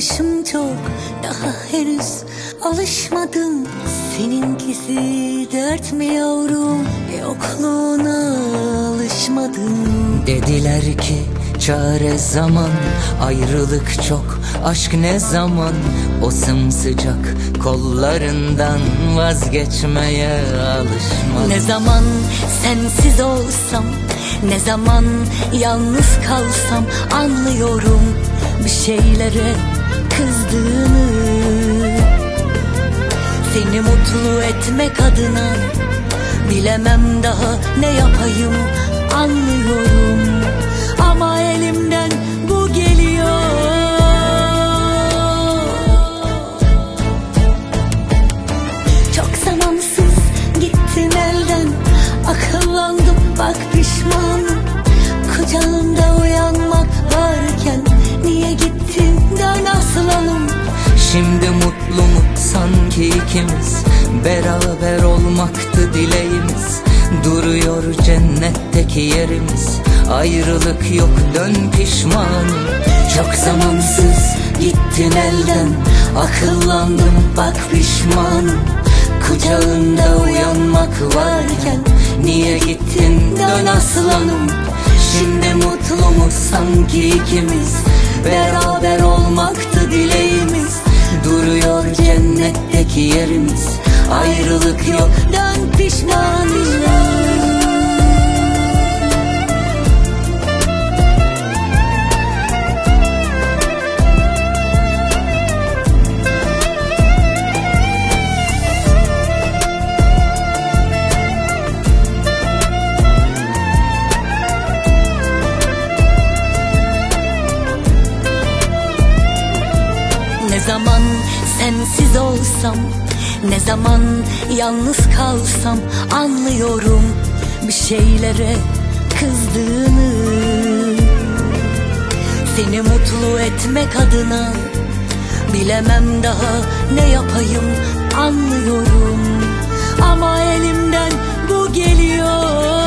yaşım çok, daha henüz alışmadım. Seninkisi dert mi yavrum, yokluğuna alışmadım. Dediler ki çare zaman, ayrılık çok, aşk ne zaman? O sımsıcak kollarından vazgeçmeye alışmadım. Ne zaman sensiz olsam, ne zaman yalnız kalsam, anlıyorum bir şeylere kızdığını. Seni mutlu etmek adına bilemem daha ne yapayım, anlıyorum. Ama elimden bu geliyor. Çok zamansız gittin elden, akıllandım bak pişmanım. Kucağında uyanmak varken niye gittin, dön aslanım. Şimdi mutlu mu sanki ikimiz, beraber olmaktı dileğimiz. Duruyor cennetteki yerimiz, ayrılık yok, dön pişmanım. Çok zamansız gittin elden, akıllandım bak pişmanım. Kucağında uyanmak varken niye gittin, dön aslanım. Şimdi mutlu mu sanki ikimiz, beraber olmaktı dileğimiz. Duruyor cennetteki yerimiz, Ayrılık yok, dön pişmanım. Ne zaman sensiz olsam, ne zaman yalnız kalsam, anlıyorum bir şeylere kızdığını. Seni mutlu etmek adına bilemem daha ne yapayım, anlıyorum. Ama elimden bu geliyor.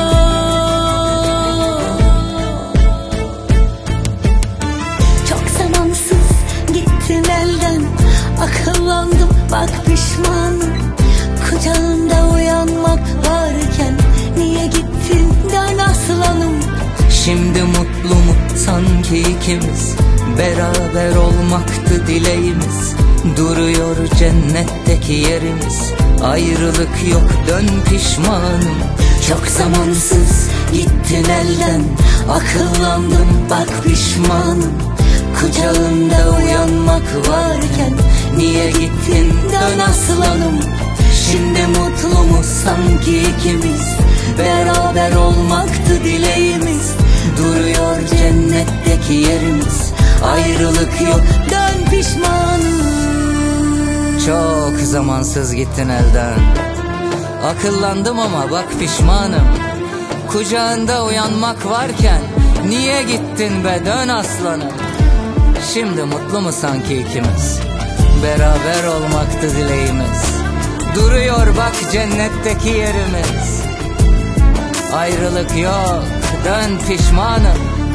Çok zamansız gittin elden, akıllandım bak pişmanım. Kucağında uyanmak varken niye gittin, dön aslanım. şimdi mutlu mu sanki ikimiz, beraber olmaktı dileğimiz. Duruyor cennetteki yerimiz, ayrılık yok, dön pişmanım. Çok zamansız gittin elden, akıllandım bak pişmanım. Kucağında uyanmak varken niye gittin, dön aslanım. Şimdi mutlu mu sanki ikimiz, beraber olmaktı dileğimiz. Duruyor cennetteki yerimiz, Ayrılık yok, dön pişmanım. çok zamansız gittin elden. Akıllandım ama bak pişmanım. Kucağında uyanmak varken niye gittin be, dön aslanım. Şimdi mutlu mu sanki ikimiz, beraber olmaktı dileğimiz. Duruyor bak cennetteki yerimiz. Ayrılık yok, dön pişmanım.